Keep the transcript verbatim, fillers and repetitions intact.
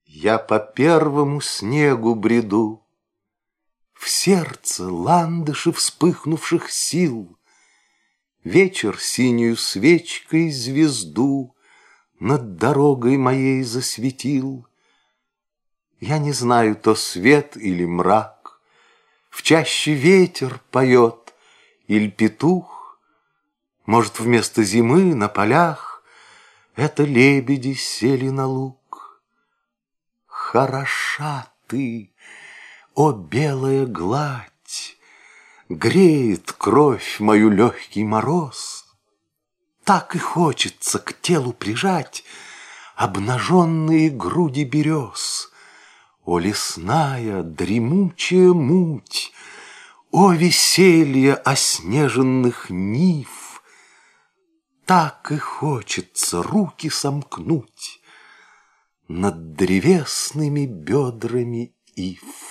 Я по первому снегу бреду, в сердце ландыши вспыхнувших сил. Вечер синюю свечкой звезду над дорогой моей засветил. Я не знаю, то свет или мрак, в чаще ветер поет, или петух. Может, вместо зимы на полях это лебеди сели на луг. Хороша ты, о белая гладь, греет кровь мою легкий мороз. Так и хочется к телу прижать обнаженные груди берез. О лесная дремучая муть, о веселье оснеженных нив, так и хочется руки сомкнуть над древесными бедрами ив.